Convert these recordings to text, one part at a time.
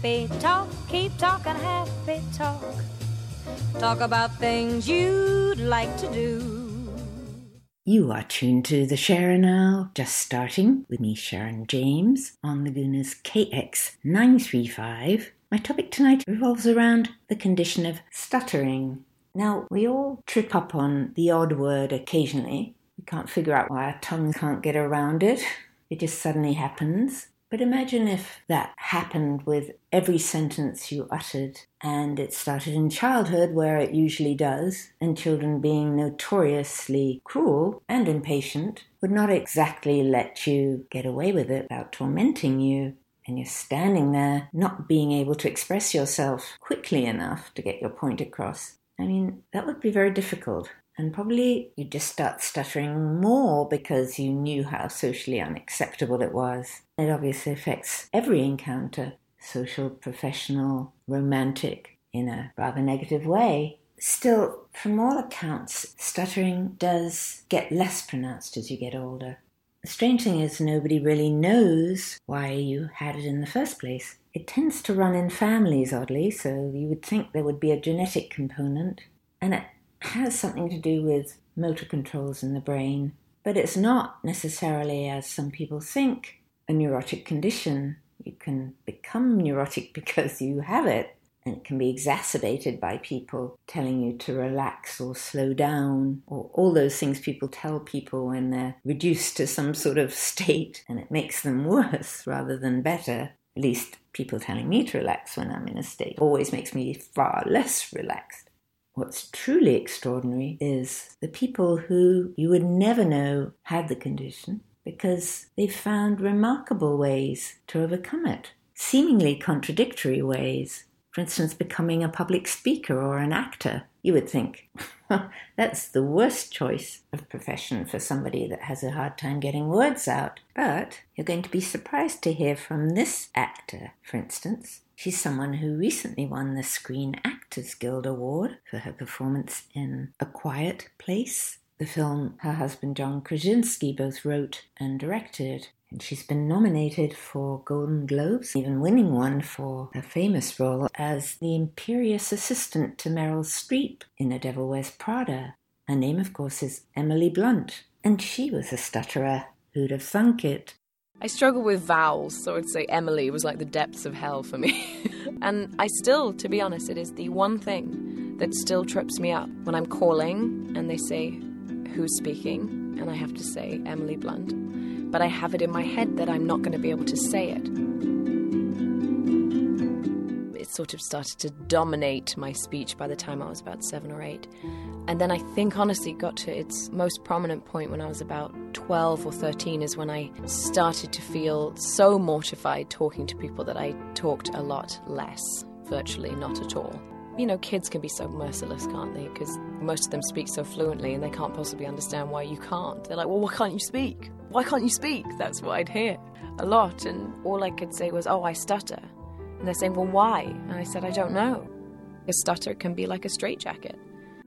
happy talk. Keep talking happy talk. Talk about things you'd like to do. You are tuned to The Sharer now, just starting with me, Sharon James, on Laguna's KX935. My topic tonight revolves around the condition of stuttering. Now, we all trip up on the odd word occasionally. We can't figure out why our tongue can't get around it. It just suddenly happens. But imagine if that happened with every sentence you uttered, and it started in childhood, where it usually does, and children, being notoriously cruel and impatient, would not exactly let you get away with it without tormenting you. And you're standing there not being able to express yourself quickly enough to get your point across. I mean, that would be very difficult. And probably you'd just start stuttering more because you knew how socially unacceptable it was. It obviously affects every encounter, social, professional, romantic, in a rather negative way. Still, from all accounts, stuttering does get less pronounced as you get older. The strange thing is nobody really knows why you had it in the first place. It tends to run in families, oddly, so you would think there would be a genetic component, and it has something to do with motor controls in the brain, but it's not necessarily, as some people think, a neurotic condition. You can become neurotic because you have it, and it can be exacerbated by people telling you to relax or slow down, or all those things people tell people when they're reduced to some sort of state, and it makes them worse rather than better. At least people telling me to relax when I'm in a state always makes me far less relaxed. What's truly extraordinary is the people who you would never know had the condition because they've found remarkable ways to overcome it, seemingly contradictory ways. For instance, becoming a public speaker or an actor. You would think, that's the worst choice of profession for somebody that has a hard time getting words out. But you're going to be surprised to hear from this actor, for instance. She's someone who recently won the Screen Actors Guild Award for her performance in A Quiet Place, the film her husband John Krasinski both wrote and directed. And she's been nominated for Golden Globes, even winning one for her famous role as the imperious assistant to Meryl Streep in A Devil Wears Prada. Her name, of course, is Emily Blunt, and she was a stutterer. Who'd have thunk it? I struggle with vowels, so I'd say Emily was like the depths of hell for me. And I still, to be honest, it is the one thing that still trips me up. When I'm calling and they say, who's speaking? And I have to say Emily Blunt. But I have it in my head that I'm not going to be able to say it. It sort of started to dominate my speech by the time I was about 7 or 8. And then I think, honestly, it got to its most prominent point when I was about 12 or 13 is when I started to feel so mortified talking to people that I talked a lot less, virtually not at all. You know, kids can be so merciless, can't they? Because most of them speak so fluently and they can't possibly understand why you can't. They're like, well, why can't you speak? Why can't you speak? That's what I'd hear a lot. And all I could say was, oh, I stutter. And they're saying, well, why? And I said, I don't know. A stutter can be like a straitjacket.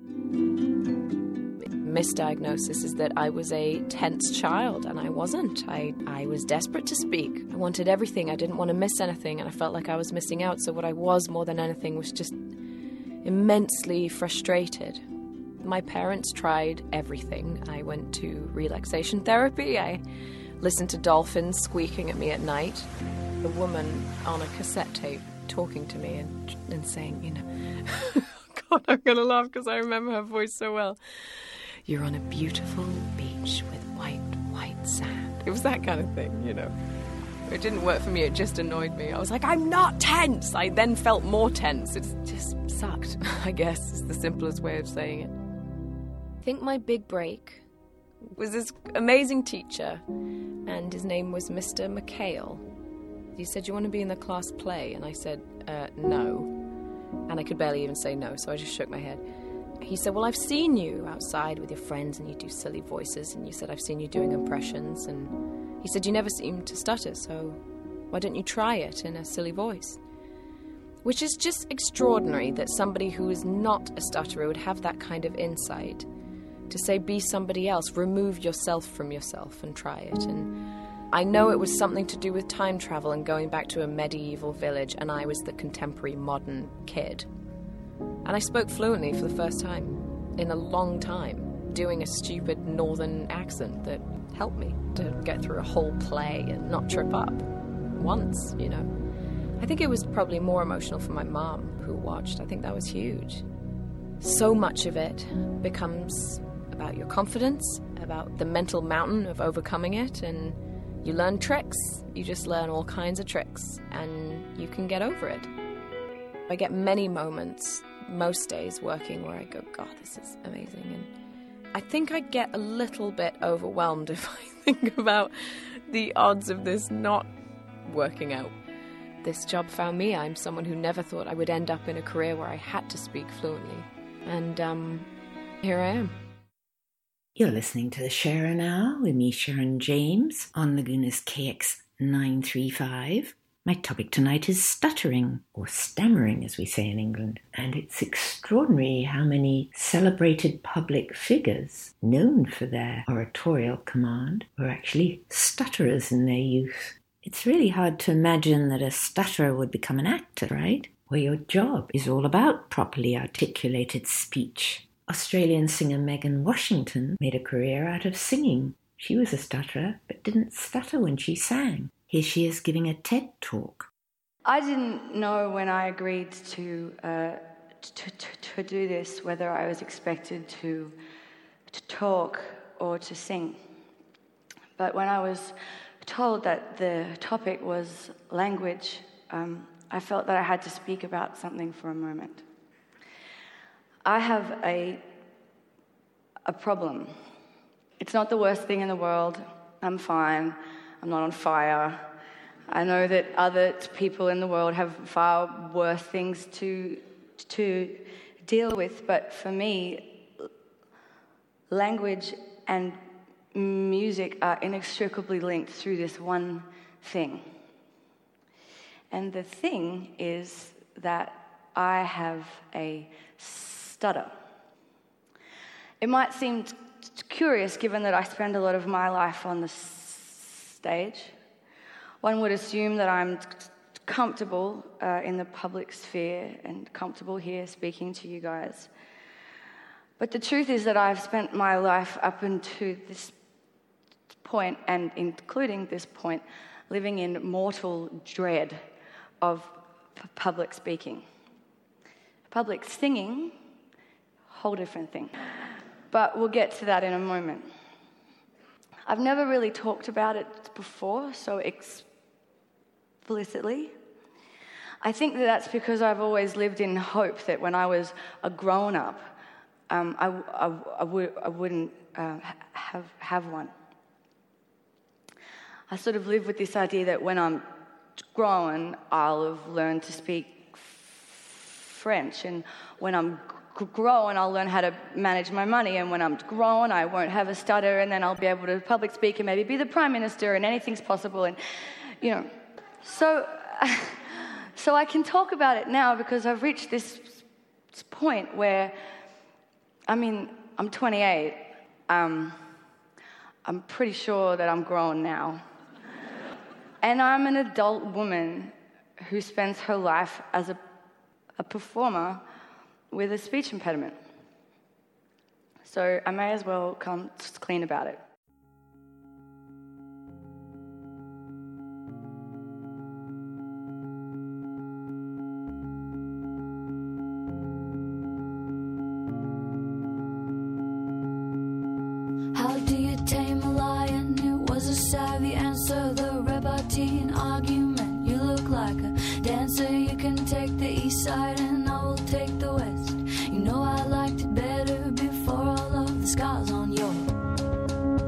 Misdiagnosis is that I was a tense child, and I wasn't. I was desperate to speak. I wanted everything. I didn't want to miss anything, and I felt like I was missing out. So what I was more than anything was just immensely frustrated. My parents tried everything. I went to relaxation therapy. I listened to dolphins squeaking at me at night. The woman on a cassette tape talking to me and saying, you know, God, I'm going to laugh because I remember her voice so well. You're on a beautiful beach with white sand. It was that kind of thing, you know. It didn't work for me. It just annoyed me. I was like, I'm not tense. I then felt more tense. It just sucked, I guess, is the simplest way of saying it. I think my big break was this amazing teacher, and his name was Mr. McHale. He said, you want to be in the class play? And I said, no. And I could barely even say no, so I just shook my head. He said, well, I've seen you outside with your friends and you do silly voices, and you said, I've seen you doing impressions, and he said, you never seem to stutter, so why don't you try it in a silly voice? Which is just extraordinary that somebody who is not a stutterer would have that kind of insight to say, be somebody else, remove yourself from yourself and try it. And I know it was something to do with time travel and going back to a medieval village, and I was the contemporary modern kid. And I spoke fluently for the first time in a long time, doing a stupid northern accent that helped me to get through a whole play and not trip up once, you know. I think it was probably more emotional for my mom who watched. I think that was huge. So much of it becomes about your confidence, about the mental mountain of overcoming it, and you learn tricks. You just learn all kinds of tricks, and you can get over it. I get many moments, most days working, where I go, God, this is amazing. And I think I get a little bit overwhelmed if I think about the odds of this not working out. This job found me. I'm someone who never thought I would end up in a career where I had to speak fluently. And here I am. You're listening to The Sharon Hour with me, Sharon James, on Laguna's KX 935. My topic tonight is stuttering, or stammering as we say in England. And it's extraordinary how many celebrated public figures known for their oratorial command were actually stutterers in their youth. It's really hard to imagine that a stutterer would become an actor, right? Where your job is all about properly articulated speech. Australian singer Megan Washington made a career out of singing. She was a stutterer, but didn't stutter when she sang. Here she is giving a TED talk. I didn't know when I agreed to do this whether I was expected to talk or to sing. But when I was told that the topic was language, I felt that I had to speak about something for a moment. I have a problem. It's not the worst thing in the world. I'm fine. I'm not on fire. I know that other people in the world have far worse things to deal with, but for me, language and music are inextricably linked through this one thing. And the thing is that I have a stutter. It might seem curious given that I spend a lot of my life on the stage. One would assume that I'm comfortable in the public sphere and comfortable here speaking to you guys. But the truth is that I've spent my life up until this point, and including this point, living in mortal dread of public speaking. Public singing, whole different thing. But we'll get to that in a moment. I've never really talked about it before, so explicitly. I think that that's because I've always lived in hope that when I was a grown-up, I wouldn't have one. I sort of live with this idea that when I'm grown, I'll have learned to speak French, and when I'm grown, I'll learn how to manage my money, and when I'm grown, I won't have a stutter, and then I'll be able to public speak and maybe be the Prime Minister, and anything's possible, and, you know. So I can talk about it now because I've reached this point where, I mean, I'm 28. I'm pretty sure that I'm grown now. And I'm an adult woman who spends her life as a performer with a speech impediment. So I may as well come clean about it. How do you tame a lion? It was a savvy answer, the repartee argument. You look like a dancer, you can take the east side and I will take the west. You know I liked it better before all of the scars on your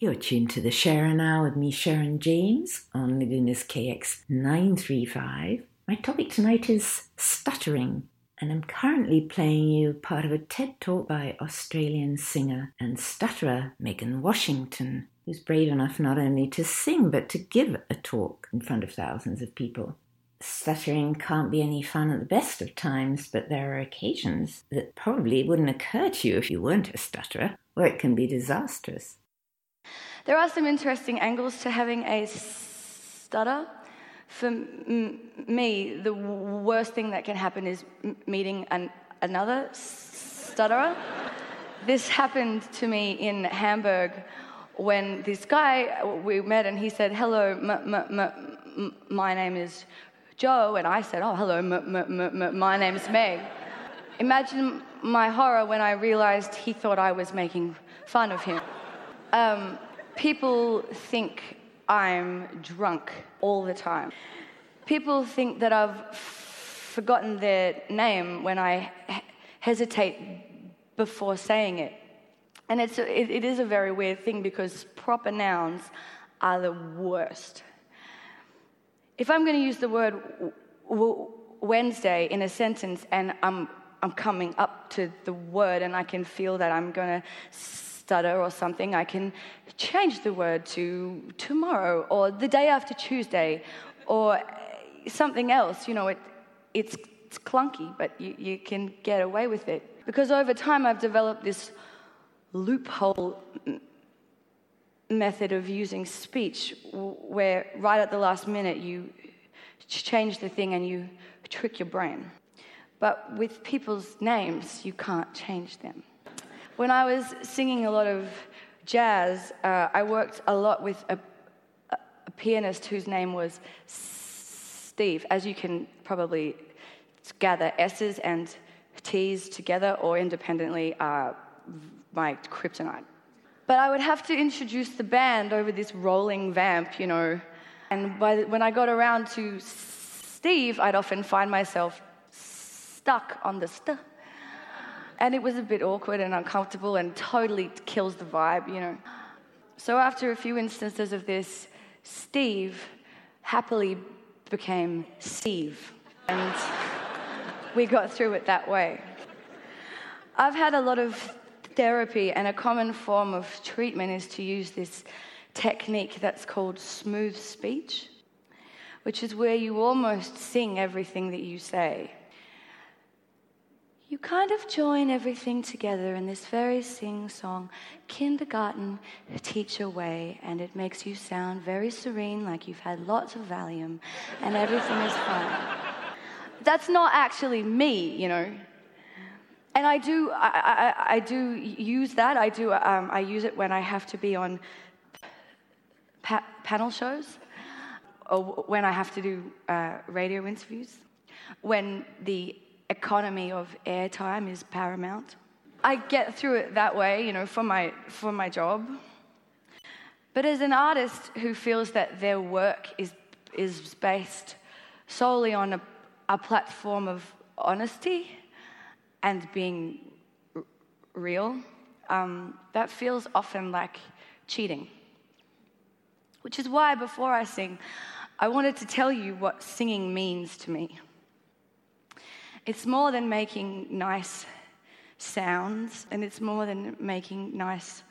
You're tuned to the Sharon Hour with me, Sharon James, on Laguna's KX 935. My topic tonight is stuttering, and I'm currently playing you part of a TED Talk by Australian singer and stutterer Megan Washington, who's brave enough not only to sing but to give a talk in front of thousands of people. Stuttering can't be any fun at the best of times, but there are occasions that probably wouldn't occur to you if you weren't a stutterer, where it can be disastrous. There are some interesting angles to having a stutter. For me, the worst thing that can happen is meeting another stutterer. This happened to me in Hamburg when this guy, we met and he said, hello, my name is Joe, and I said, oh, hello, my name's Meg. Imagine my horror when I realized he thought I was making fun of him. People think I'm drunk all the time. People think that I've forgotten their name when I hesitate before saying it. And it is a very weird thing because proper nouns are the worst. If I'm going to use the word Wednesday in a sentence and I'm coming up to the word and I can feel that I'm going to stutter or something, I can change the word to tomorrow or the day after Tuesday or something else. You know, it's clunky, but you can get away with it. Because over time I've developed this loophole method of using speech where right at the last minute you change the thing and you trick your brain. But with people's names, you can't change them. When I was singing a lot of jazz, I worked a lot with a pianist whose name was Steve. As you can probably gather, S's and T's together or independently are my kryptonite. But I would have to introduce the band over this rolling vamp, you know. And when I got around to Steve, I'd often find myself stuck on the st. And it was a bit awkward and uncomfortable and totally kills the vibe, you know. So after a few instances of this, Steve happily became Steve. And we got through it that way. I've had a lot of therapy, and a common form of treatment is to use this technique that's called smooth speech, which is where you almost sing everything that you say. You kind of join everything together in this very sing-song kindergarten teacher way, and it makes you sound very serene, like you've had lots of Valium, and everything is fine. That's not actually me, you know. And I do use that. I use it when I have to be on panel shows, or when I have to do radio interviews, when the economy of airtime is paramount. I get through it that way, you know, for my job. But as an artist who feels that their work is based solely on a platform of honesty and being real, that feels often like cheating. Which is why before I sing, I wanted to tell you what singing means to me. It's more than making nice sounds, and it's more than making nice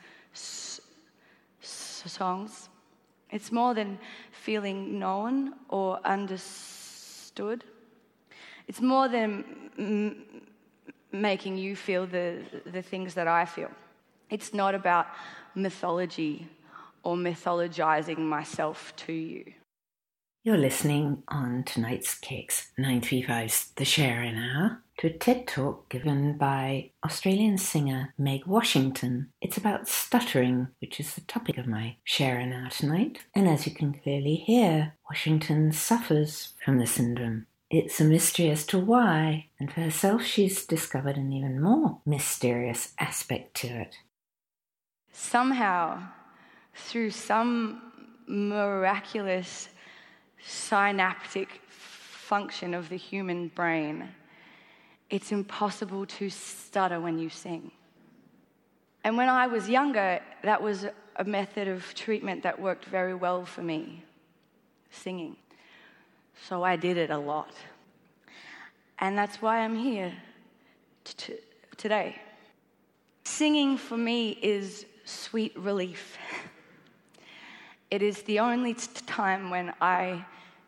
songs. It's more than feeling known or understood. It's more than making you feel the things that I feel. It's not about mythology or mythologizing myself to you. You're listening on tonight's KX 935's The Sharon Hour to a TED Talk given by Australian singer Meg Washington. It's about stuttering, which is the topic of my Sharon Hour tonight. And as you can clearly hear, Washington suffers from the syndrome. It's a mystery as to why, and for herself she's discovered an even more mysterious aspect to it. Somehow, through some miraculous synaptic function of the human brain, it's impossible to stutter when you sing. And when I was younger, that was a method of treatment that worked very well for me, singing. So I did it a lot. And that's why I'm here today. Singing for me is sweet relief. It is the only time when I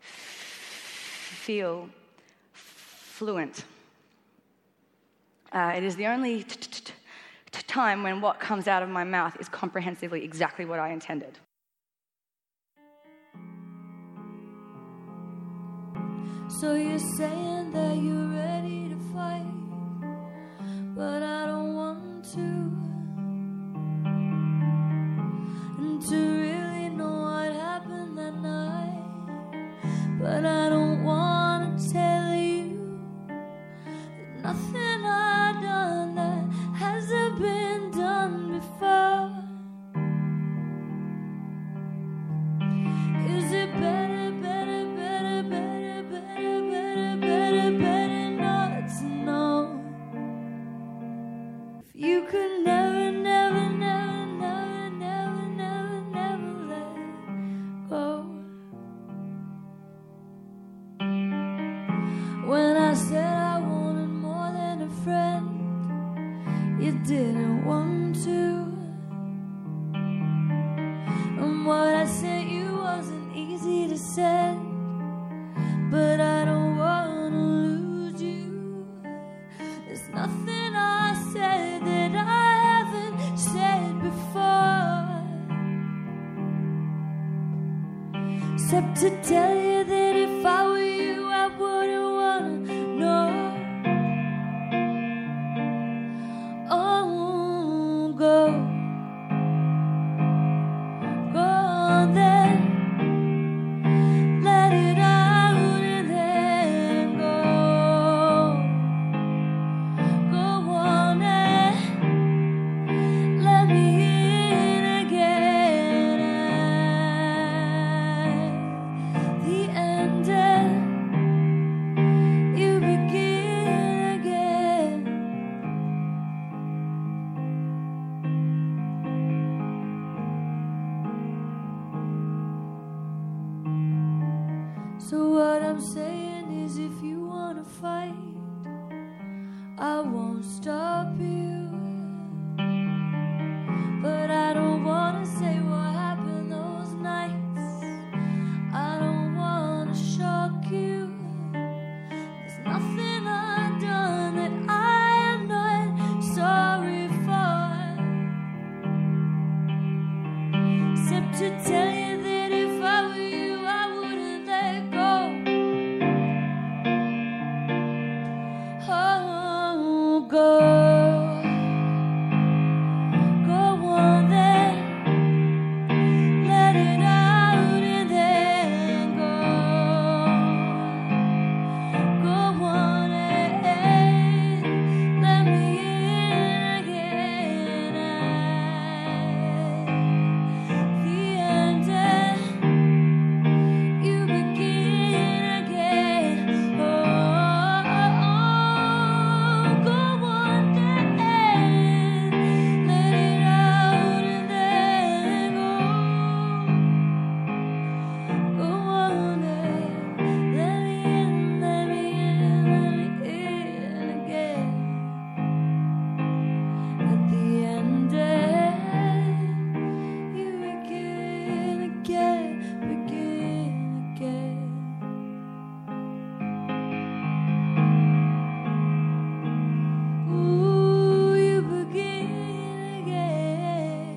feel fluent. It is the only time when what comes out of my mouth is comprehensively exactly what I intended. So you're saying that you're ready to fight, but I don't want to. And to really know what happened that night, but I don't want to tell you that nothing I've done that hasn't been done before. Is it better not to know? If you could never, never, never, never, never, never, never let go. When I said I wanted more than a friend, you didn't want to. And what I sent you wasn't easy to send, but I don't want to lose you. There's nothing I said that I haven't said before, except to tell you that if I were you, I wouldn't want to know. Oh, go on then. Let it out and then go on and let me in again at the end, and you begin again. So what I'm saying is, if you wanna fight, I won't stop you. But I don't wanna say what happened those nights. I don't wanna shock you. There's nothing I've done that I am not sorry for, except to tell you that if I were you, I wouldn't let go. Oh, go on then. Let it out and then go on and let me in again at the end, and you begin again. Oh, go on then. Let it out and then go on and let me in, let me in, let me in again at the end, and you begin again, begin again. Ooh, you begin again.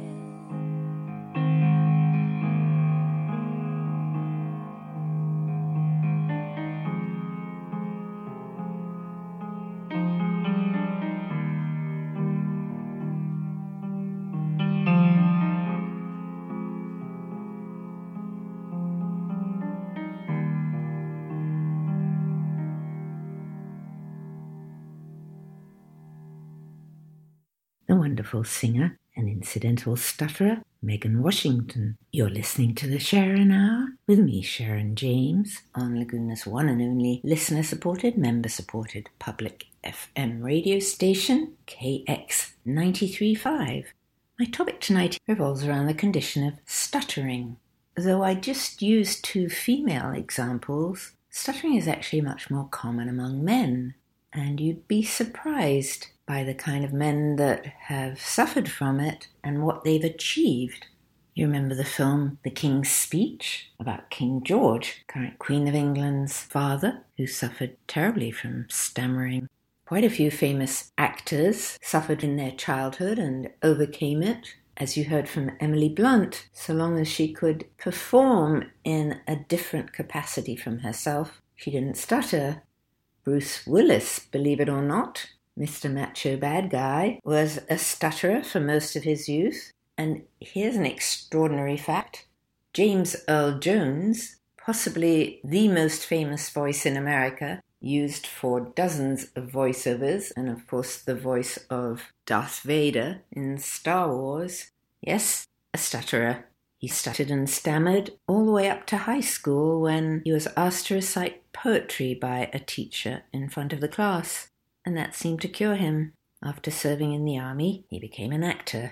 The wonderful singer and incidental stutterer, Megan Washington. You're listening to the Sharon Hour with me, Sharon James, on Laguna's one and only listener-supported, member-supported public FM radio station, KX 93.5. My topic tonight revolves around the condition of stuttering. Though I just used 2 female examples, stuttering is actually much more common among men, and you'd be surprised by the kind of men that have suffered from it and what they've achieved. You remember the film The King's Speech, about King George, current Queen of England's father, who suffered terribly from stammering. Quite a few famous actors suffered in their childhood and overcame it. As you heard from Emily Blunt, so long as she could perform in a different capacity from herself, she didn't stutter. Bruce Willis, believe it or not, Mr. Macho Bad Guy, was a stutterer for most of his youth. And here's an extraordinary fact. James Earl Jones, possibly the most famous voice in America, used for dozens of voiceovers, and of course the voice of Darth Vader in Star Wars. Yes, a stutterer. He stuttered and stammered all the way up to high school when he was asked to recite poetry by a teacher in front of the class, and that seemed to cure him. After serving in the army, he became an actor.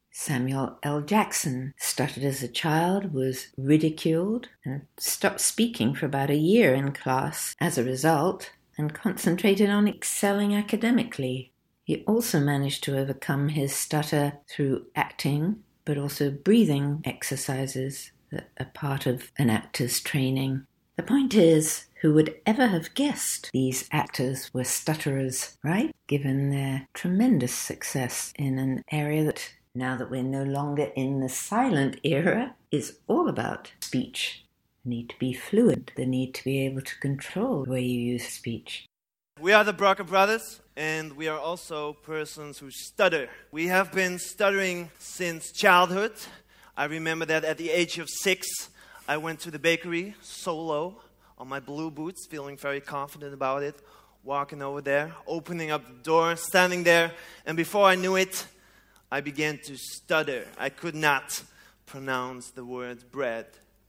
Samuel L. Jackson stuttered as a child, was ridiculed, and stopped speaking for about a year in class as a result, and concentrated on excelling academically. He also managed to overcome his stutter through acting, but also breathing exercises that are part of an actor's training. The point is, who would ever have guessed these actors were stutterers, right? Given their tremendous success in an area that, now that we're no longer in the silent era, is all about speech. The need to be fluent, the need to be able to control the way you use speech. We are the Brocker Brothers, and we are also persons who stutter. We have been stuttering since childhood. I remember that at the age of 6, I went to the bakery solo on my blue boots, feeling very confident about it, walking over there, opening up the door, standing there, and before I knew it, I began to stutter. I could not pronounce the word bread.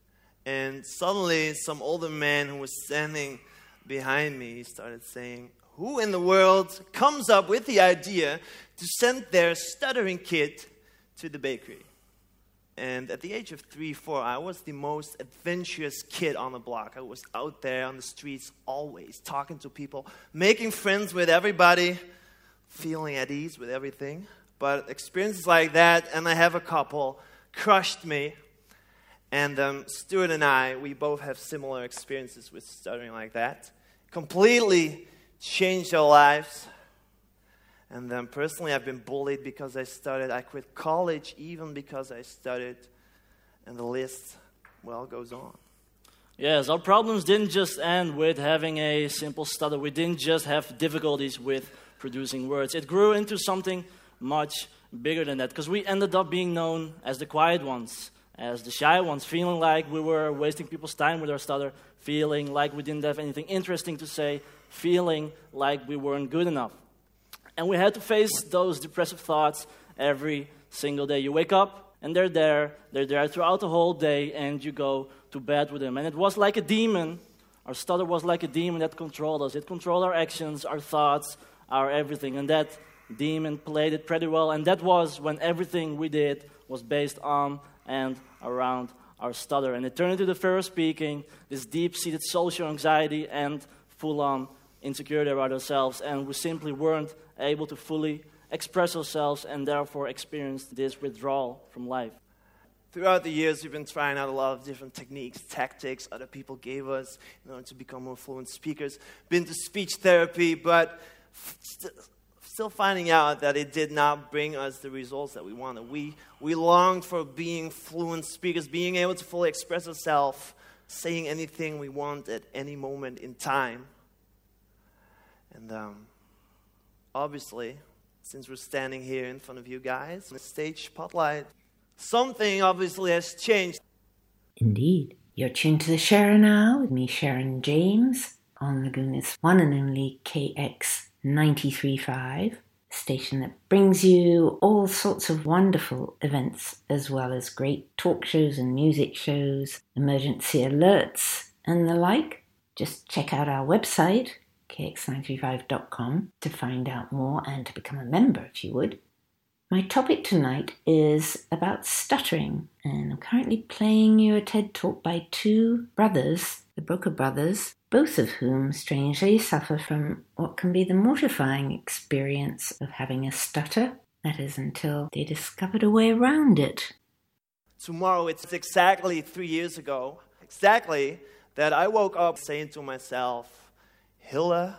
And suddenly, some older man who was standing behind me started saying, "Who in the world comes up with the idea to send their stuttering kid to the bakery?" And at the age of 3, 4, I was the most adventurous kid on the block. I was out there on the streets always, talking to people, making friends with everybody, feeling at ease with everything. But experiences like that, and I have a couple, crushed me. And Stuart and I, we both have similar experiences with stuttering like that. Completely changed our lives. And personally, I've been bullied because I stuttered. I quit college even because I stuttered. And the list, well, goes on. Yes, our problems didn't just end with having a simple stutter. We didn't just have difficulties with producing words. It grew into something much bigger than that, because we ended up being known as the quiet ones, as the shy ones, feeling like we were wasting people's time with our stutter, feeling like we didn't have anything interesting to say, feeling like we weren't good enough. And we had to face those depressive thoughts every single day. You wake up and they're there throughout the whole day, and you go to bed with them. And it was like a demon. Our stutter was like a demon that controlled us. It controlled our actions, our thoughts, our everything. And that demon played it pretty well, and that was when everything we did was based on and around our stutter. And it turned into the fear of speaking, this deep-seated social anxiety and full-on insecurity about ourselves, and we simply weren't able to fully express ourselves and therefore experienced this withdrawal from life. Throughout the years, we've been trying out a lot of different techniques, tactics other people gave us in order to become more fluent speakers. Been to speech therapy, but still finding out that it did not bring us the results that we wanted. We longed for being fluent speakers, being able to fully express ourselves, saying anything we want at any moment in time. And obviously, since we're standing here in front of you guys, on the stage spotlight, something obviously has changed. Indeed. You're tuned to the Sharer now with me, Sharon James, on Laguna's one and only KX 93.5, a station that brings you all sorts of wonderful events, as well as great talk shows and music shows, emergency alerts, and the like. Just check out our website, kx935.com, to find out more and to become a member if you would. My topic tonight is about stuttering, and I'm currently playing you a TED Talk by two brothers, the Broca brothers, both of whom strangely suffer from what can be the mortifying experience of having a stutter. That is, until they discovered a way around it. Tomorrow, it's exactly 3 years ago, that I woke up saying to myself, Hilla,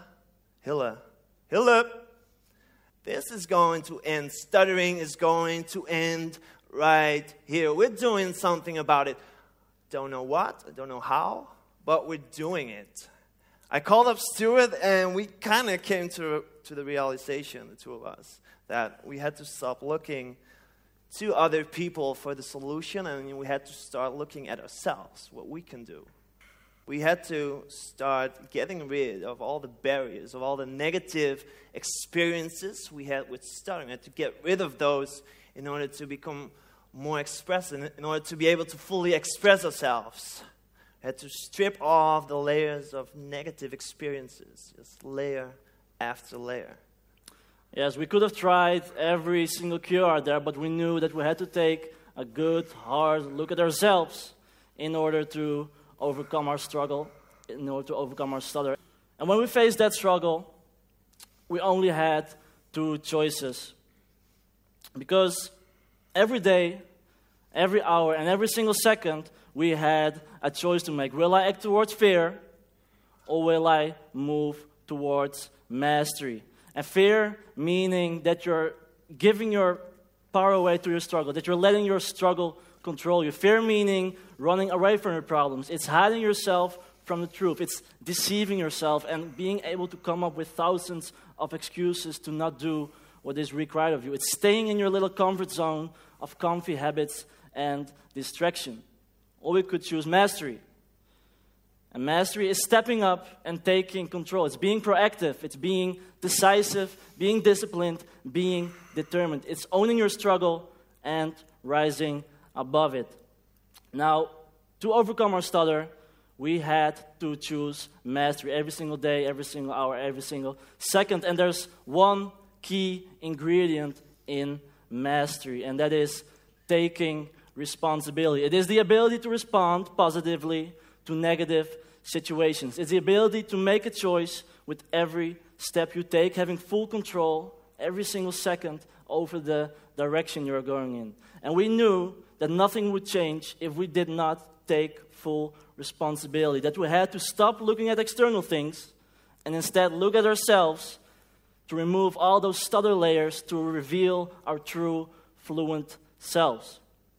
this is going to end. Stuttering is going to end right here. We're doing something about it. Don't know what, I don't know how, but we're doing it. I called up Stuart, and we kind of came to the realization, the two of us, that we had to stop looking to other people for the solution, and we had to start looking at ourselves, what we can do. We had to start getting rid of all the barriers, of all the negative experiences we had with stuttering. We had to get rid of those in order to become more expressive, in order to be able to fully express ourselves. We had to strip off the layers of negative experiences, just layer after layer. Yes, we could have tried every single cure out there, but we knew that we had to take a good, hard look at ourselves in order to overcome our struggle, in order to overcome our stutter. And when we faced that struggle, we only had two choices. Because every day, every hour, and every single second, we had a choice to make. Will I act towards fear, or will I move towards mastery? And fear meaning that you're giving your power away to your struggle, that you're letting your struggle control you. Fear meaning running away from your problems. It's hiding yourself from the truth. It's deceiving yourself and being able to come up with thousands of excuses to not do what is required of you. It's staying in your little comfort zone of comfy habits and distraction. Or we could choose mastery. And mastery is stepping up and taking control. It's being proactive. It's being decisive, being disciplined, being determined. It's owning your struggle and rising above it. Now, to overcome our stutter, we had to choose mastery every single day, every single hour, every single second. And there's one key ingredient in mastery, and that is taking responsibility. It is the ability to respond positively to negative situations. It's the ability to make a choice with every step you take, having full control every single second over the direction you're going in. And we knew that nothing would change if we did not take full responsibility, that we had to stop looking at external things and instead look at ourselves to remove all those stutter layers to reveal our true, fluent selves.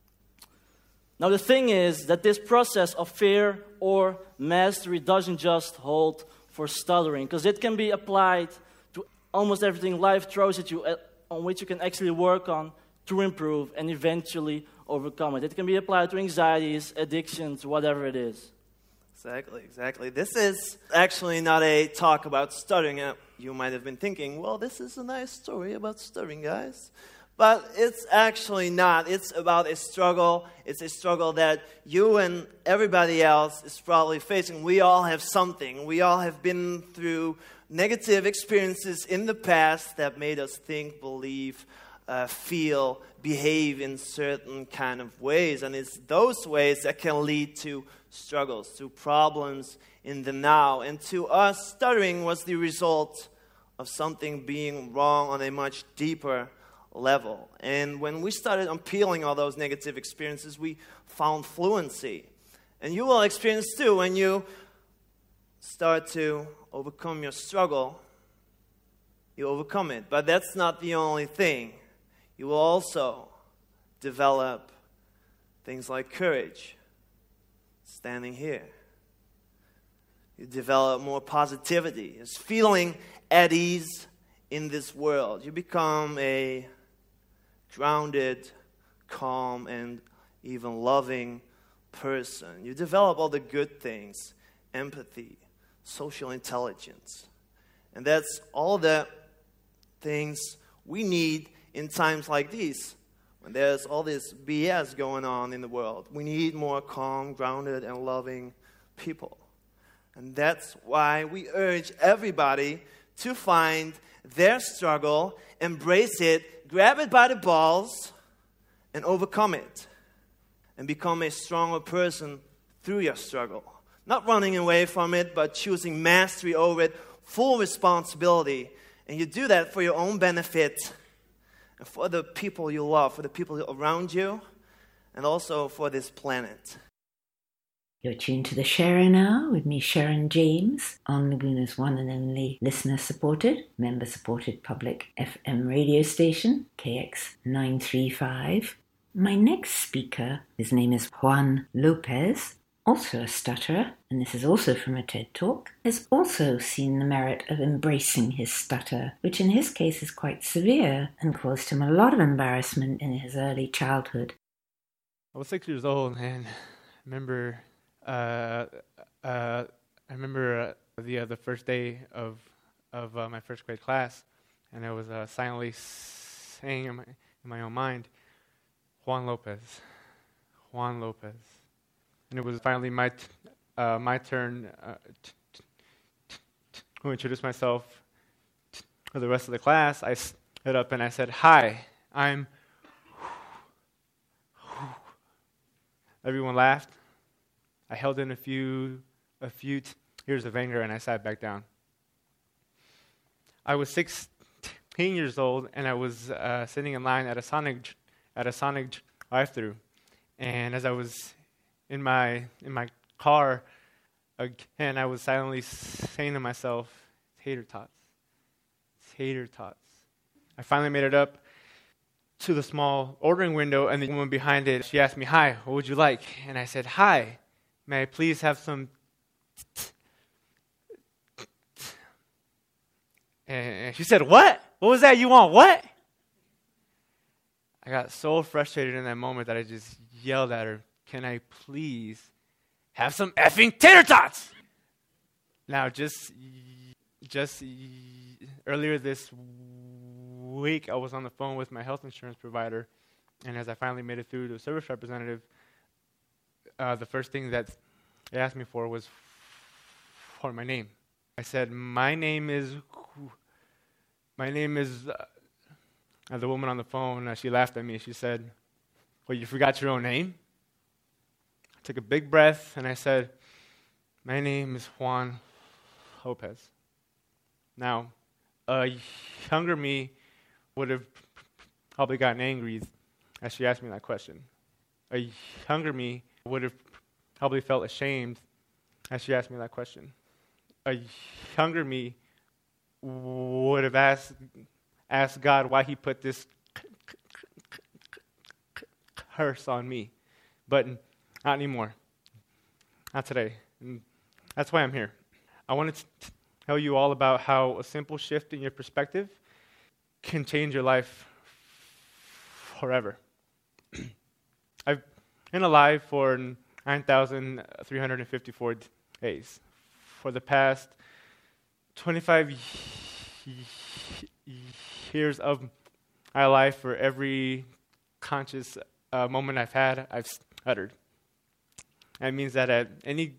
Now the thing is that this process of fear or mastery doesn't just hold for stuttering, because it can be applied to almost everything life throws at you, on which you can actually work on to improve and eventually overcome it. It can be applied to anxieties, addictions, whatever it is. Exactly. This is actually not a talk about stuttering. You might have been thinking, well, this is a nice story about stuttering, guys. But it's actually not. It's about a struggle. It's a struggle that you and everybody else is probably facing. We all have something. We all have been through negative experiences in the past that made us think, believe, feel, behave in certain kind of ways. And it's those ways that can lead to struggles, to problems in the now. And to us, stuttering was the result of something being wrong on a much deeper level. And when we started unpeeling all those negative experiences, we found fluency. And you will experience too when you start to overcome your struggle, you overcome it. But that's not the only thing. You will also develop things like courage, standing here. You develop more positivity, it's feeling at ease in this world. You become a grounded, calm, and even loving person. You develop all the good things, empathy, social intelligence. And that's all the things we need in times like these, when there's all this BS going on in the world. We need more calm, grounded, and loving people. And that's why we urge everybody to find their struggle, embrace it, grab it by the balls, and overcome it. And become a stronger person through your struggle. Not running away from it, but choosing mastery over it, full responsibility. And you do that for your own benefit, and for the people you love, for the people around you, and also for this planet. You're tuned to The Sharer now with me, Sharon James, on Laguna's one and only listener-supported, member-supported public FM radio station, KX935. My next speaker, his name is Juan Lopez, also a stutterer, and this is also from a TED Talk, has also seen the merit of embracing his stutter, which in his case is quite severe and caused him a lot of embarrassment in his early childhood. I was 6 years old, and I remember the first day of my first grade class, and I was silently saying in my own mind, Juan Lopez, Juan Lopez. And it was finally my turn to introduce myself to the rest of the class. I stood up and I said, "Hi, I'm..." Everyone laughed. I held in a few tears of anger, and I sat back down. I was 16 years old, and I was sitting in line at a Sonic drive-thru, and as I was in my car, again, I was silently saying to myself, "Tater tots, tater tots." I finally made it up to the small ordering window, and the woman behind it, she asked me, "Hi, what would you like?" And I said, "Hi, may I please have some..." And she said, "What? What was that? You want what?" I got so frustrated in that moment that I just yelled at her, "Can I please have some effing tater tots?" Now, just earlier this week, I was on the phone with my health insurance provider, and as I finally made it through to a service representative, the first thing that they asked me for was for my name. I said, my name is, the woman on the phone, she laughed at me. She said, "Well, you forgot your own name?" I took a big breath, and I said, "My name is Juan Lopez." Now, a younger me would have probably gotten angry as she asked me that question. A younger me would have probably felt ashamed as she asked me that question. A younger me would have asked God why he put this curse on me. But not anymore. Not today. And that's why I'm here. I wanted to tell you all about how a simple shift in your perspective can change your life forever. I've been alive for 9,354 days. For the past 25 years of my life, for every conscious moment I've had, I've stuttered. That means that at any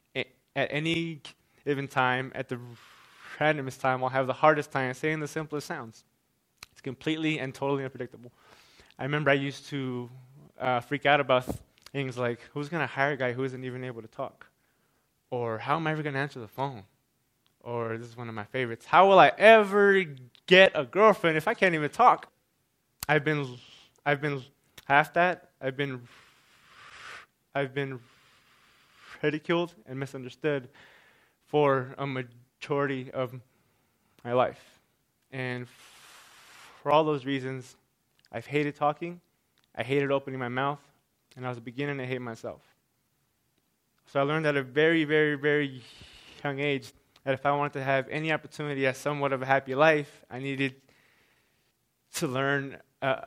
given time, at the randomest time, I'll have the hardest time saying the simplest sounds. It's completely and totally unpredictable. I remember I used to freak out about things like, who's going to hire a guy who isn't even able to talk? Or how am I ever going to answer the phone? Or this is one of my favorites, how will I ever get a girlfriend if I can't even talk? I've been laughed at. I've been ridiculed and misunderstood for a majority of my life. And for all those reasons, I've hated talking, I hated opening my mouth, and I was beginning to hate myself. So I learned at a very, very, very young age that if I wanted to have any opportunity at somewhat of a happy life, I needed to learn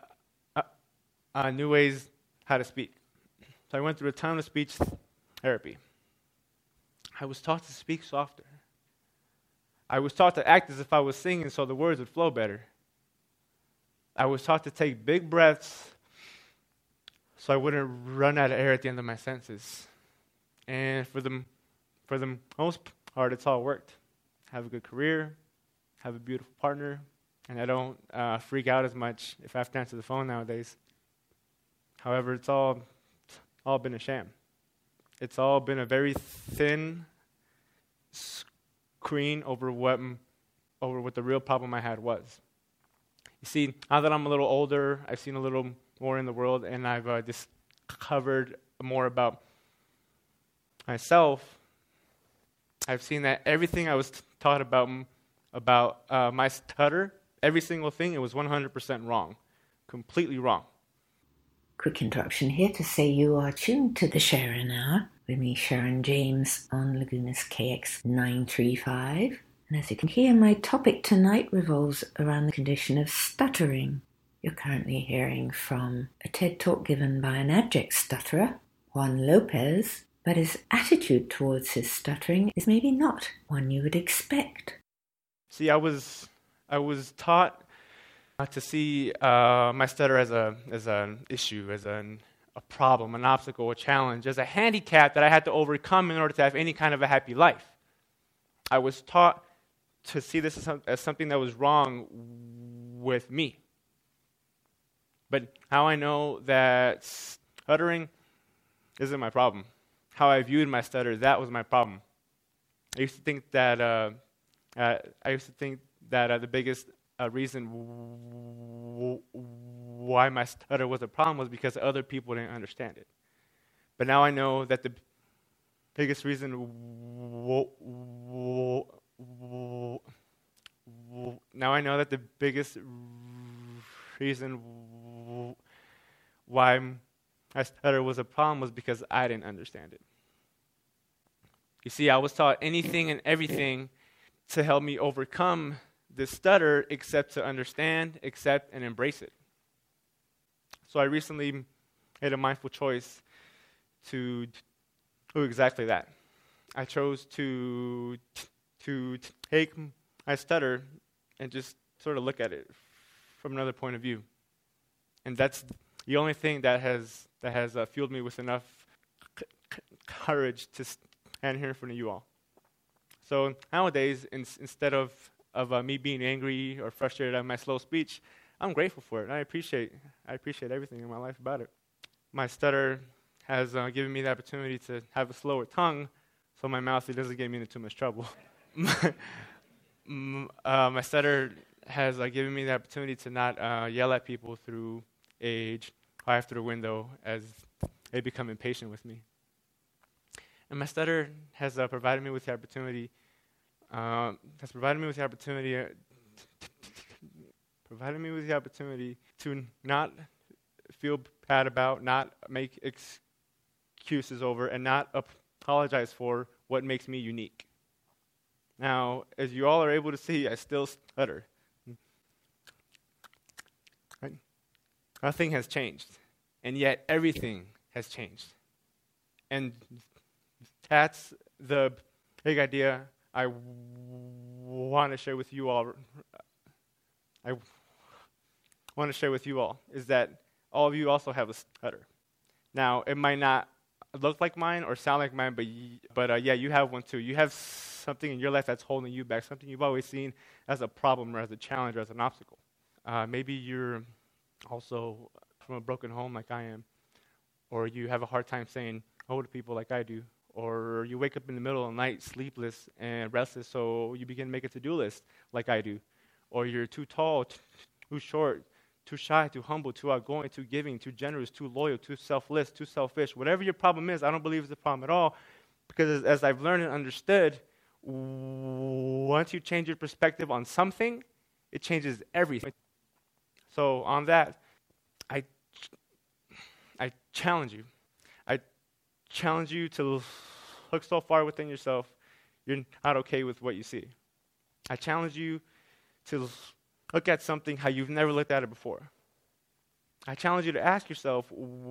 new ways how to speak. So I went through a ton of speech therapy. I was taught to speak softer. I was taught to act as if I was singing so the words would flow better. I was taught to take big breaths so I wouldn't run out of air at the end of my sentences. And for the most part, it's all worked. Have a good career, have a beautiful partner, and I don't freak out as much if I have to answer the phone nowadays. However, it's all been a sham. It's all been a very thin screen over what the real problem I had was. You see, now that I'm a little older, I've seen a little more in the world, and I've discovered more about myself. I've seen that everything I was taught about my stutter, every single thing, it was 100% wrong, completely wrong. Quick interruption here to say you are tuned to the Sharon Hour with me, Sharon James, on Lagunas KX 935. And as you can hear, my topic tonight revolves around the condition of stuttering. You're currently hearing from a TED Talk given by an abject stutterer, Juan Lopez, but his attitude towards his stuttering is maybe not one you would expect. See, I was taught to see my stutter as an issue, as a problem, an obstacle, a challenge, as a handicap that I had to overcome in order to have any kind of a happy life. I was taught to see this as something that was wrong with me. But how I know that stuttering isn't my problem. How I viewed my stutter, that was my problem. I used to think that the biggest reason why my stutter was a problem was because other people didn't understand it. But now I know that the biggest reason why my stutter was a problem was because I didn't understand it. You see, I was taught anything and everything to help me overcome this stutter except to understand, accept, and embrace it. So I recently made a mindful choice to do exactly that. I chose to take my stutter and just sort of look at it from another point of view. And that's the only thing that has fueled me with enough courage to stand here in front of you all. So nowadays, instead of me being angry or frustrated at my slow speech, I'm grateful for it. I appreciate everything in my life about it. My stutter has given me the opportunity to have a slower tongue, so my mouth doesn't get me into too much trouble. My stutter has given me the opportunity to not yell at people through a drive-through window as they become impatient with me. And my stutter has provided me with the opportunity. Provided me with the opportunity to not feel bad about, not make excuses over, and not apologize for what makes me unique. Now, as you all are able to see, I still stutter. Right? Nothing has changed, and yet everything has changed. And that's the big idea I want to share with you all. Is that all of you also have a stutter. Now, it might not look like mine or sound like mine, but you have one too. You have something in your life that's holding you back, something you've always seen as a problem or as a challenge or as an obstacle. Maybe you're also from a broken home like I am, or you have a hard time saying no to people like I do, or you wake up in the middle of the night sleepless and restless, so you begin to make a to-do list like I do, or you're too tall, too short, too shy, too humble, too outgoing, too giving, too generous, too loyal, too selfless, too selfish. Whatever your problem is, I don't believe it's a problem at all, because as I've learned and understood, once you change your perspective on something, it changes everything. So on that, I challenge you. I challenge you to look so far within yourself, you're not okay with what you see. I challenge you to look at something how you've never looked at it before. I challenge you to ask yourself,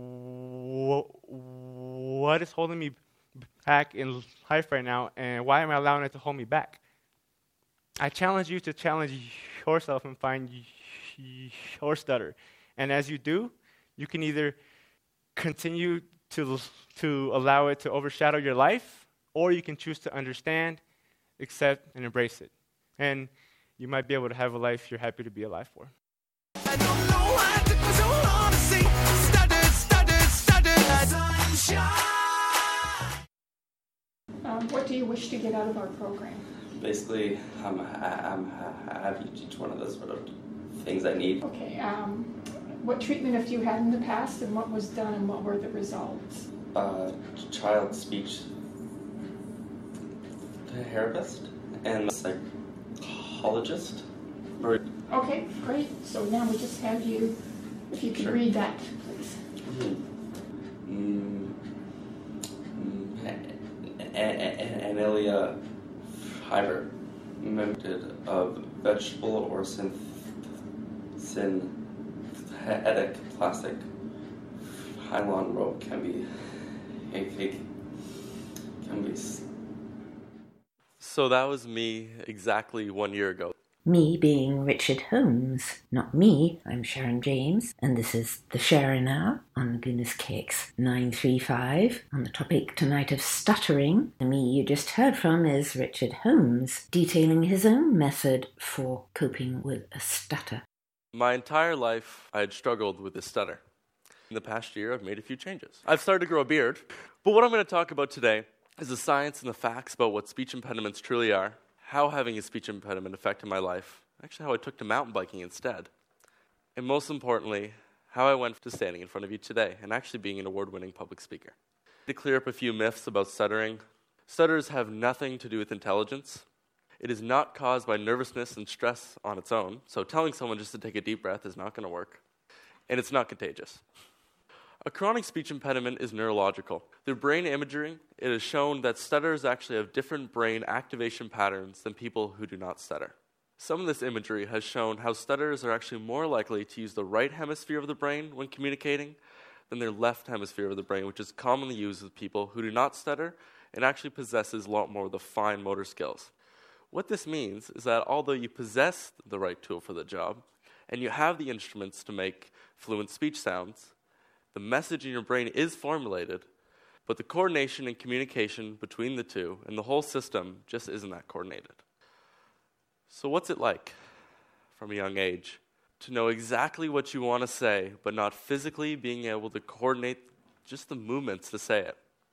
what is holding me back in life right now, and why am I allowing it to hold me back? I challenge you to challenge yourself and find your stutter. And as you do, you can either continue to allow it to overshadow your life, or you can choose to understand, accept, and embrace it. And you might be able to have a life you're happy to be alive for. I don't know why it took me so long to see. Sunshine. What do you wish to get out of our program? Basically, I'm happy to teach one of the sort of things I need. Okay, what treatment have you had in the past, and what was done, and what were the results? Child speech therapist and psychologist. Okay, great. So now we just have you, if you could read that, please. Anelia fiber, made of vegetable or synthetic plastic. Nylon rope can be. So that was me exactly 1 year ago. Me being Richard Holmes. Not me, I'm Sharon James, and this is The Sharon Hour on Goodness Cakes 935. On the topic tonight of stuttering, the me you just heard from is Richard Holmes, detailing his own method for coping with a stutter. My entire life, I had struggled with this stutter. In the past year, I've made a few changes. I've started to grow a beard, but what I'm going to talk about today is the science and the facts about what speech impediments truly are, how having a speech impediment affected my life, actually how I took to mountain biking instead, and most importantly, how I went to standing in front of you today and actually being an award-winning public speaker. To clear up a few myths about stuttering, stutters have nothing to do with intelligence. It is not caused by nervousness and stress on its own, so telling someone just to take a deep breath is not going to work, and it's not contagious. A chronic speech impediment is neurological. Through brain imaging, it has shown that stutterers actually have different brain activation patterns than people who do not stutter. Some of this imagery has shown how stutterers are actually more likely to use the right hemisphere of the brain when communicating than their left hemisphere of the brain, which is commonly used with people who do not stutter and actually possesses a lot more of the fine motor skills. What this means is that although you possess the right tool for the job and you have the instruments to make fluent speech sounds, the message in your brain is formulated, but the coordination and communication between the two and the whole system just isn't that coordinated. So what's it like, from a young age, to know exactly what you want to say, but not physically being able to coordinate just the movements to say it?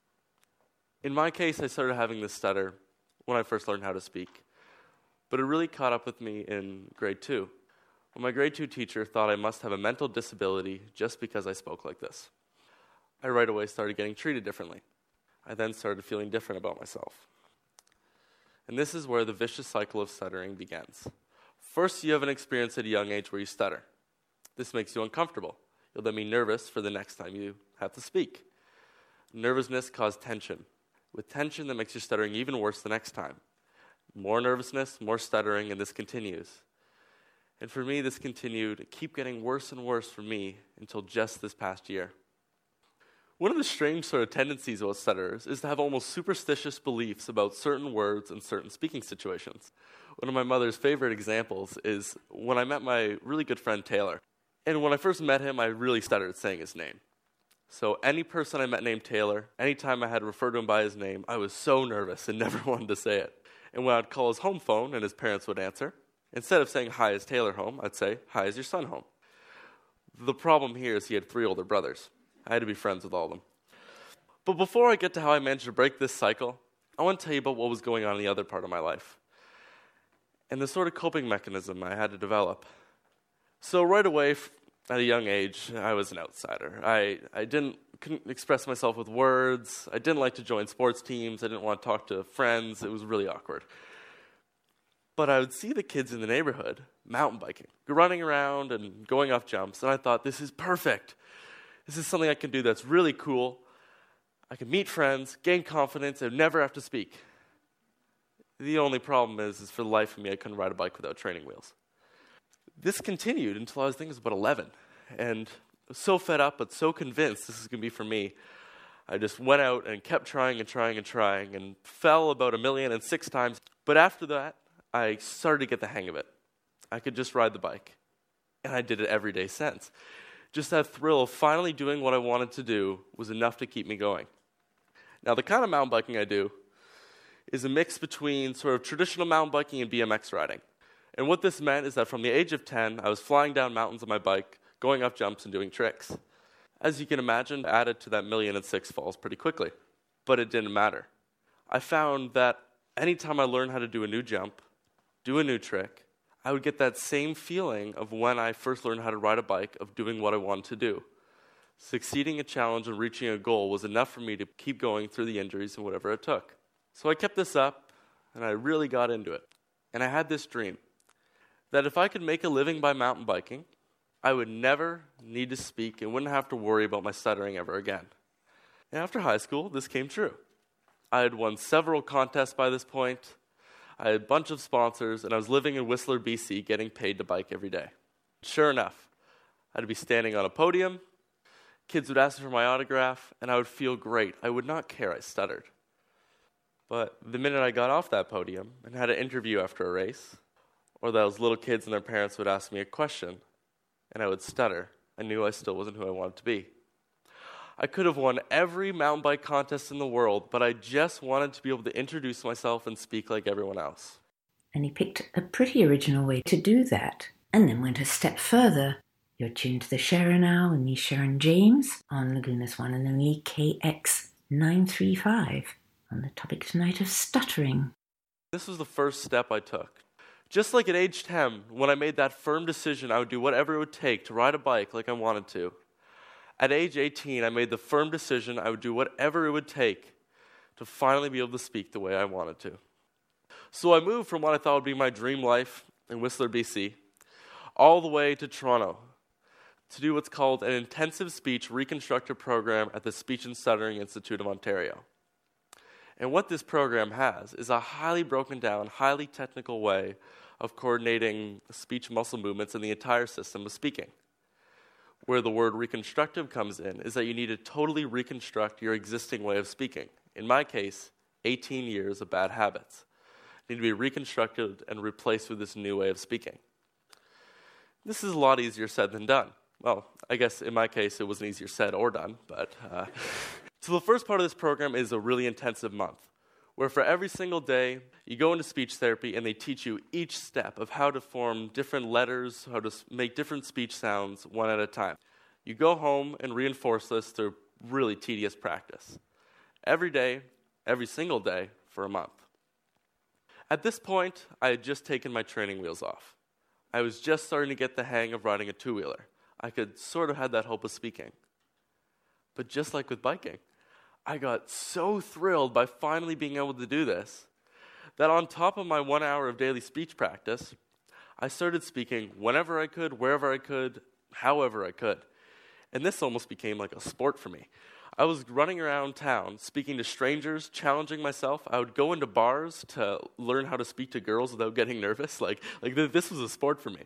In my case, I started having this stutter when I first learned how to speak, but it really caught up with me in grade 2. When my grade 2 teacher thought I must have a mental disability just because I spoke like this. I right away started getting treated differently. I then started feeling different about myself. And this is where the vicious cycle of stuttering begins. First, you have an experience at a young age where you stutter. This makes you uncomfortable. You'll then be nervous for the next time you have to speak. Nervousness causes tension. With tension, that makes your stuttering even worse the next time. More nervousness, more stuttering, and this continues. And for me, this continued to keep getting worse and worse for me until just this past year. One of the strange sort of tendencies about stutterers is to have almost superstitious beliefs about certain words and certain speaking situations. One of my mother's favorite examples is when I met my really good friend Taylor. And when I first met him, I really stuttered saying his name. So any person I met named Taylor, anytime I had to refer to him by his name, I was so nervous and never wanted to say it. And when I'd call his home phone and his parents would answer, instead of saying, "Hi, is Taylor home?" I'd say, "Hi, is your son home?" The problem here is he had 3 older brothers. I had to be friends with all of them. But before I get to how I managed to break this cycle, I want to tell you about what was going on in the other part of my life and the sort of coping mechanism I had to develop. So right away, at a young age, I was an outsider. I couldn't express myself with words. I didn't like to join sports teams. I didn't want to talk to friends. It was really awkward. But I would see the kids in the neighborhood mountain biking, running around and going off jumps, and I thought, this is perfect. This is something I can do that's really cool. I can meet friends, gain confidence, and never have to speak. The only problem is for the life of me, I couldn't ride a bike without training wheels. This continued until I was about 11, and I was so fed up but so convinced this is going to be for me. I just went out and kept trying and fell about 1,006 times. But after that, I started to get the hang of it. I could just ride the bike, and I did it every day since. Just that thrill of finally doing what I wanted to do was enough to keep me going. Now, the kind of mountain biking I do is a mix between sort of traditional mountain biking and BMX riding. And what this meant is that from the age of 10, I was flying down mountains on my bike, going up jumps and doing tricks. As you can imagine, added to that 1,000,006 falls pretty quickly. But it didn't matter. I found that anytime I learned how to do a new jump, do a new trick, I would get that same feeling of when I first learned how to ride a bike, of doing what I wanted to do. Succeeding a challenge and reaching a goal was enough for me to keep going through the injuries and whatever it took. So I kept this up, and I really got into it. And I had this dream that if I could make a living by mountain biking, I would never need to speak and wouldn't have to worry about my stuttering ever again. And after high school, this came true. I had won several contests by this point. I had a bunch of sponsors, and I was living in Whistler, BC, getting paid to bike every day. Sure enough, I'd be standing on a podium, kids would ask me for my autograph, and I would feel great. I would not care I stuttered. But the minute I got off that podium and had an interview after a race, or those little kids and their parents would ask me a question, and I would stutter, I knew I still wasn't who I wanted to be. I could have won every mountain bike contest in the world, but I just wanted to be able to introduce myself and speak like everyone else. And he picked a pretty original way to do that, and then went a step further. You're tuned to the Sharon Hour with me, Sharon James, on Laguna's one and only KX935, on the topic tonight of stuttering. This was the first step I took. Just like at age 10, when I made that firm decision I would do whatever it would take to ride a bike like I wanted to, at age 18, I made the firm decision I would do whatever it would take to finally be able to speak the way I wanted to. So I moved from what I thought would be my dream life in Whistler, BC, all the way to Toronto to do what's called an intensive speech reconstructive program at the Speech and Stuttering Institute of Ontario. And what this program has is a highly broken down, highly technical way of coordinating speech muscle movements in the entire system of speaking. Where the word reconstructive comes in is that you need to totally reconstruct your existing way of speaking. In my case, 18 years of bad habits need to be reconstructed and replaced with this new way of speaking. This is a lot easier said than done. Well, I guess in my case it wasn't easier said or done, but... So the first part of this program is a really intensive month, where for every single day, you go into speech therapy and they teach you each step of how to form different letters, how to make different speech sounds one at a time. You go home and reinforce this through really tedious practice. Every day, every single day, for a month. At this point, I had just taken my training wheels off. I was just starting to get the hang of riding a two-wheeler. I could sort of have that hope of speaking. But just like with biking, I got so thrilled by finally being able to do this that on top of my 1 hour of daily speech practice, I started speaking whenever I could, wherever I could, however I could. And this almost became like a sport for me. I was running around town, speaking to strangers, challenging myself. I would go into bars to learn how to speak to girls without getting nervous. This was a sport for me.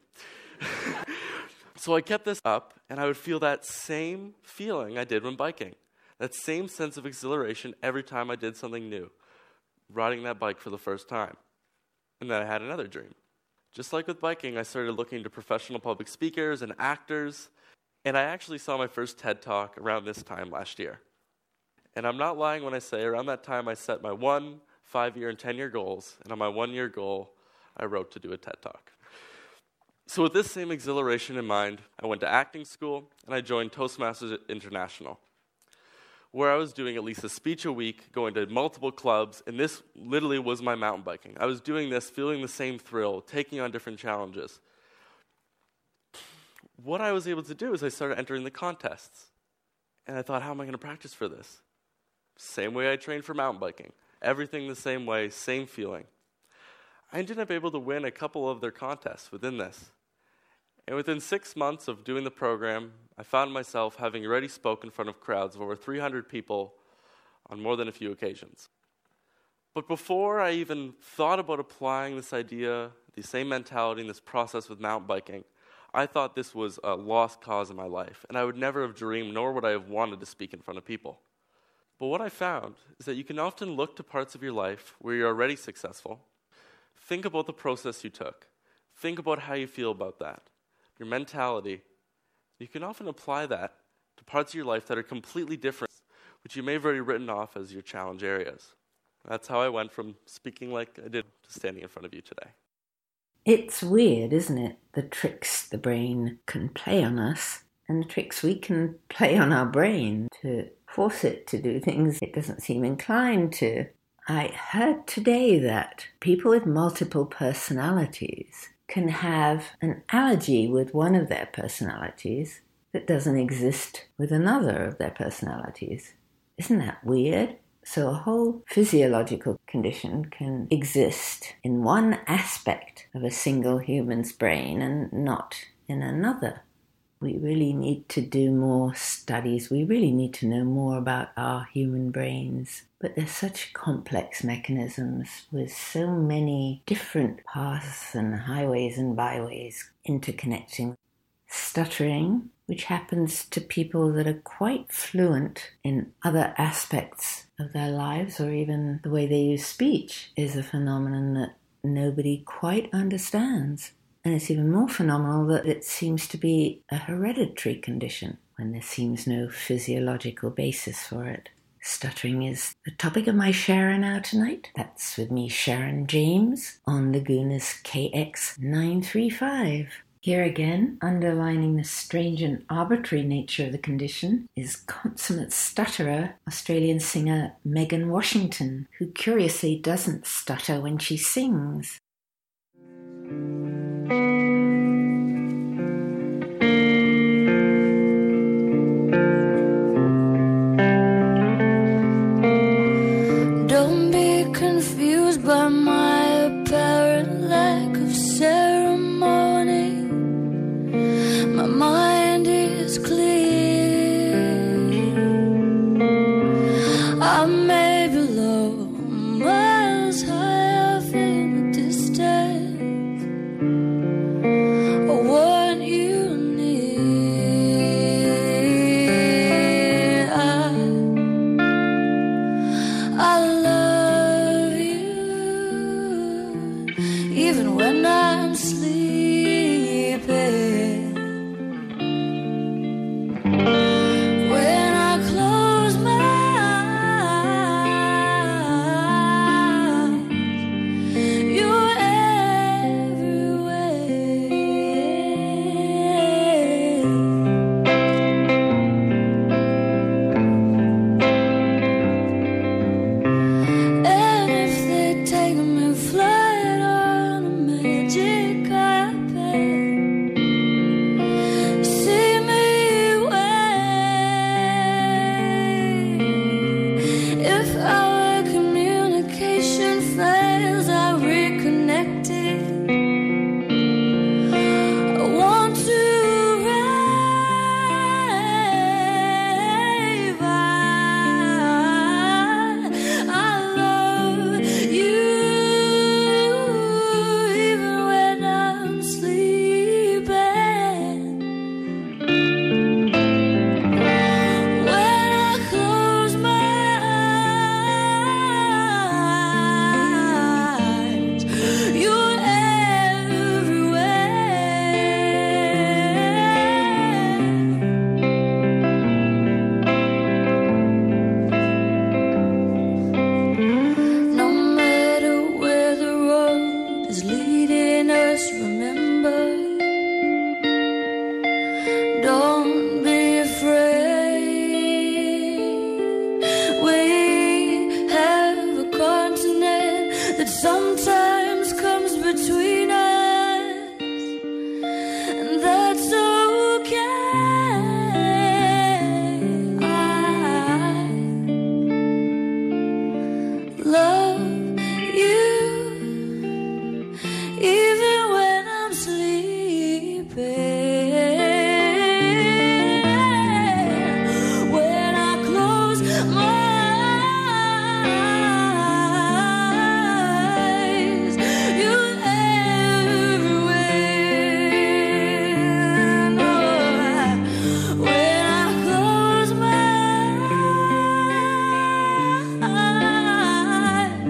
So I kept this up, and I would feel that same feeling I did when biking. That same sense of exhilaration every time I did something new, riding that bike for the first time. And then I had another dream. Just like with biking, I started looking to professional public speakers and actors, and I actually saw my first TED Talk around this time last year. And I'm not lying when I say around that time I set my 1, 5-year, and 10-year goals, and on my 1-year goal, I wrote to do a TED Talk. So with this same exhilaration in mind, I went to acting school, and I joined Toastmasters International, where I was doing at least a speech a week, going to multiple clubs, and this literally was my mountain biking. I was doing this, feeling the same thrill, taking on different challenges. What I was able to do is I started entering the contests. And I thought, how am I going to practice for this? Same way I trained for mountain biking. Everything the same way, same feeling. I ended up able to win a couple of their contests within this. And within 6 months of doing the program, I found myself having already spoken in front of crowds of over 300 people on more than a few occasions. But before I even thought about applying this idea, the same mentality, and this process with mountain biking, I thought this was a lost cause in my life, and I would never have dreamed, nor would I have wanted to speak in front of people. But what I found is that you can often look to parts of your life where you're already successful, think about the process you took, think about how you feel about that, your mentality. You can often apply that to parts of your life that are completely different, which you may have already written off as your challenge areas. That's how I went from speaking like I did to standing in front of you today. It's weird, isn't it? The tricks the brain can play on us and the tricks we can play on our brain to force it to do things it doesn't seem inclined to. I heard today that people with multiple personalities can have an allergy with one of their personalities that doesn't exist with another of their personalities. Isn't that weird? So a whole physiological condition can exist in one aspect of a single human's brain and not in another. We really need to do more studies. We really need to know more about our human brains. But they're such complex mechanisms with so many different paths and highways and byways interconnecting. Stuttering, which happens to people that are quite fluent in other aspects of their lives or even the way they use speech, is a phenomenon that nobody quite understands. And it's even more phenomenal that it seems to be a hereditary condition when there seems no physiological basis for it. Stuttering is the topic of my Shara Now tonight. That's with me, Sharon James, on Laguna's KX935. Here again, underlining the strange and arbitrary nature of the condition, is consummate stutterer, Australian singer Megan Washington, who curiously doesn't stutter when she sings. Don't be confused by my apparent lack of ceremony. My mind is clear. I may be low, miles high off in the distance. I want you near. I love you, even when I'm sleeping. When I close my eyes, you're everywhere. And if they take me flight on a magic carpet, see me wave. If our communication fails, I reconnect it. I want to rave. I love you, even when I'm sleeping. When I close my eyes, you're everywhere. No matter where the road is leading us, remember, don't be afraid. We have a continent that sometimes comes between us, and that's okay. I love you, even when I'm sleeping. When I close my eyes, you're everywhere. No, when I close my eyes,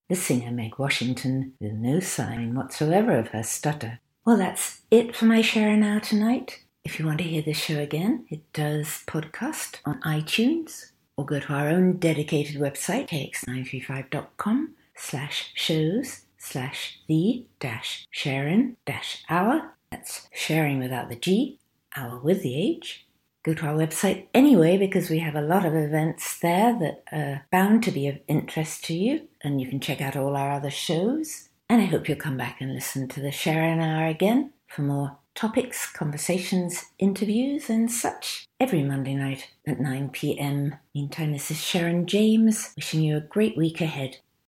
the singer Meg Washington, with no sign whatsoever of her stutter. Well, that's it for my Sharon Hour tonight. If you want to hear the show again, it does podcast on iTunes, or go to our own dedicated website, kx935.com/shows/the-Sharon-hour. That's sharing without the G, hour with the H. Go to our website anyway, because we have a lot of events there that are bound to be of interest to you, and you can check out all our other shows. And I hope you'll come back and listen to the Sharon Hour again for more topics, conversations, interviews, and such every Monday night at 9 p.m. Meantime, this is Sharon James, wishing you a great week ahead.